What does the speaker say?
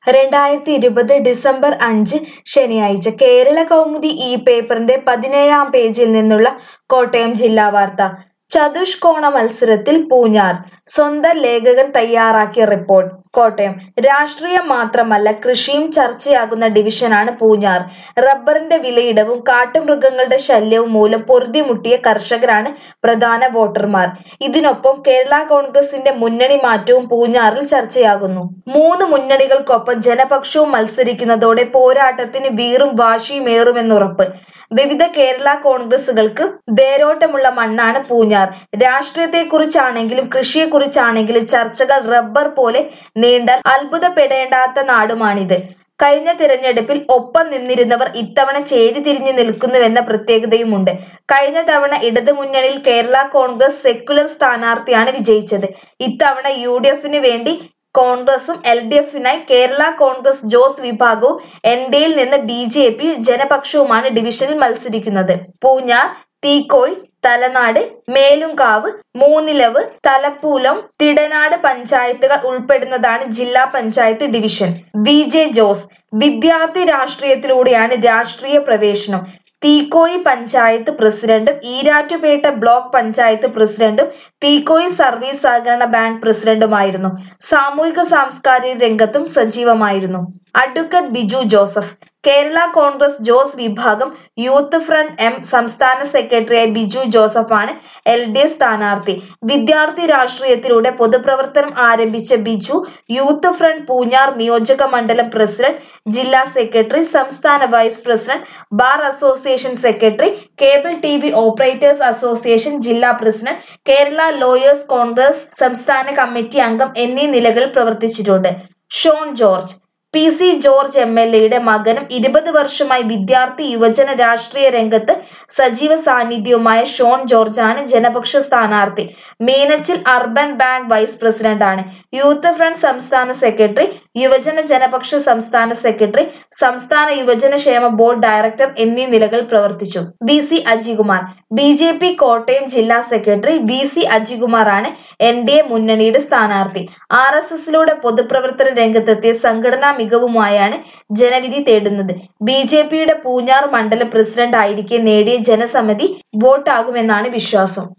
2020 December 5 ശനിയാഴ്ച കേരള കൗമുദി ഈ പേപ്പറിന്റെ 17-ാം പേജിൽ നിന്നുള്ള കോട്ടയം ജില്ലാ വാർത്ത. ചതുഷ്കോണ മത്സരത്തിൽ പൂഞ്ഞാർ. സ്വന്തം ലേഖകൻ തയ്യാറാക്കിയ റിപ്പോർട്ട്. കോട്ടയം. രാഷ്ട്രീയം മാത്രമല്ല കൃഷിയും ചർച്ചയാകുന്ന ഡിവിഷനാണ് പൂഞ്ഞാർ. റബ്ബറിന്റെ വിലയിടിവും കാട്ടുമൃഗങ്ങളുടെ ശല്യവും മൂലം പൊറുതിമുട്ടിയ കർഷകരാണ് പ്രധാന വോട്ടർമാർ. ഇതിനൊപ്പം കേരള കോൺഗ്രസിന്റെ മുന്നണി മാറ്റവും പൂഞ്ഞാറിൽ ചർച്ചയാകുന്നു. മൂന്ന് മുന്നണികൾക്കൊപ്പം ജനപക്ഷവും മത്സരിക്കുന്നതോടെ പോരാട്ടത്തിന് വീറും വാശിയുമേറുമെന്നുറപ്പ്. വിവിധ കേരള കോൺഗ്രസുകൾക്ക് വേരോട്ടമുള്ള മണ്ണാണ് പൂഞ്ഞാർ. രാഷ്ട്രീയത്തെക്കുറിച്ചാണെങ്കിലും കൃഷിയെക്കുറിച്ചാണെങ്കിലും ചർച്ചകൾ റബ്ബർ പോലെ നീണ്ടാൽ അത്ഭുതപ്പെടേണ്ടാത്ത നാടുമാണിത്. കഴിഞ്ഞ തിരഞ്ഞെടുപ്പിൽ ഒപ്പം നിന്നിരുന്നവർ ഇത്തവണ ചേരിതിരിഞ്ഞു നിൽക്കുന്നുവെന്ന പ്രത്യേകതയുമുണ്ട്. കഴിഞ്ഞ തവണ ഇടതുമുന്നണിയിൽ കേരള കോൺഗ്രസ് സെക്യുലർ സ്ഥാനാർത്ഥിയാണ് വിജയിച്ചത്. ഇത്തവണ UDF-ന് വേണ്ടി കോൺഗ്രസും LDF-നായി കേരള കോൺഗ്രസ് ജോസ് വിഭാഗവും NDAയിൽ നിന്ന് BJP ജനപക്ഷവുമാണ് ഡിവിഷനിൽ മത്സരിക്കുന്നത്. പൂഞ്ഞാർ, തീക്കോയി, തലനാട്, മേലുംകാവ്, മൂന്നിലവ്, തലപ്പൂലം, തിടനാട് പഞ്ചായത്തുകൾ ഉൾപ്പെടുന്നതാണ് ജില്ലാ പഞ്ചായത്ത് ഡിവിഷൻ. VJ ജോസ്. വിദ്യാർത്ഥി രാഷ്ട്രീയത്തിലൂടെയാണ് രാഷ്ട്രീയ പ്രവേശനം. തീക്കോയി പഞ്ചായത്ത് പ്രസിഡന്റും ഈരാറ്റുപേട്ട ബ്ലോക്ക് പഞ്ചായത്ത് പ്രസിഡന്റും തീക്കോയി സർവീസ് സഹകരണ ബാങ്ക് പ്രസിഡന്റുമായിരുന്നു. സാമൂഹിക സാംസ്കാരിക രംഗത്തും സജീവമായിരുന്നു. Advocate Biju Joseph. Kerala Congress Jose വിഭാഗം യൂത്ത് ഫ്രണ്ട് M സംസ്ഥാന സെക്രട്ടറിയായി ബിജു ജോസഫാണ് LDF സ്ഥാനാർത്ഥി. വിദ്യാർത്ഥി രാഷ്ട്രീയത്തിലൂടെ പൊതുപ്രവർത്തനം ആരംഭിച്ച ബിജു യൂത്ത് ഫ്രണ്ട് പൂഞ്ഞാർ നിയോജക മണ്ഡലം പ്രസിഡന്റ്, ജില്ലാ സെക്രട്ടറി, സംസ്ഥാന vice president, bar association secretary, cable TV operators association ജില്ലാ പ്രസിഡന്റ്, കേരള ലോയേഴ്സ് കോൺഗ്രസ് സംസ്ഥാന കമ്മിറ്റി അംഗം എന്നീ നിലകളിൽ പ്രവർത്തിച്ചിട്ടുണ്ട്. Shone George. PC ജോർജ് MLA-യുടെ മകനും 20 വർഷമായി വിദ്യാർത്ഥി യുവജന രാഷ്ട്രീയ രംഗത്ത് സജീവ സാന്നിധ്യവുമായ ഷോൺ ജോർജാണ് ജനപക്ഷ സ്ഥാനാർത്ഥി. മീനച്ചിൽ അർബൻ ബാങ്ക് വൈസ് പ്രസിഡന്റാണ്. യൂത്ത് ഫ്രണ്ട് സംസ്ഥാന സെക്രട്ടറി, യുവജന ജനപക്ഷ സംസ്ഥാന സെക്രട്ടറി, സംസ്ഥാന യുവജന ക്ഷേമ ബോർഡ് ഡയറക്ടർ എന്നീ നിലകളിൽ പ്രവർത്തിച്ചു. VC അജികുമാർ. BJP കോട്ടയം ജില്ലാ സെക്രട്ടറി VC അജികുമാറാണ് NDA മുന്നണിയുടെ സ്ഥാനാർത്ഥി. RSSലൂടെ പൊതുപ്രവർത്തന രംഗത്തെത്തിയ സംഘടനാ മികവുമായാണ് ജനവിധി തേടുന്നത്. BJPയുടെ പൂഞ്ഞാർ മണ്ഡലം പ്രസിഡന്റ് ആയിരിക്കെ നേടിയ ജനസമ്മതി വോട്ടാകുമെന്നാണ് വിശ്വാസം.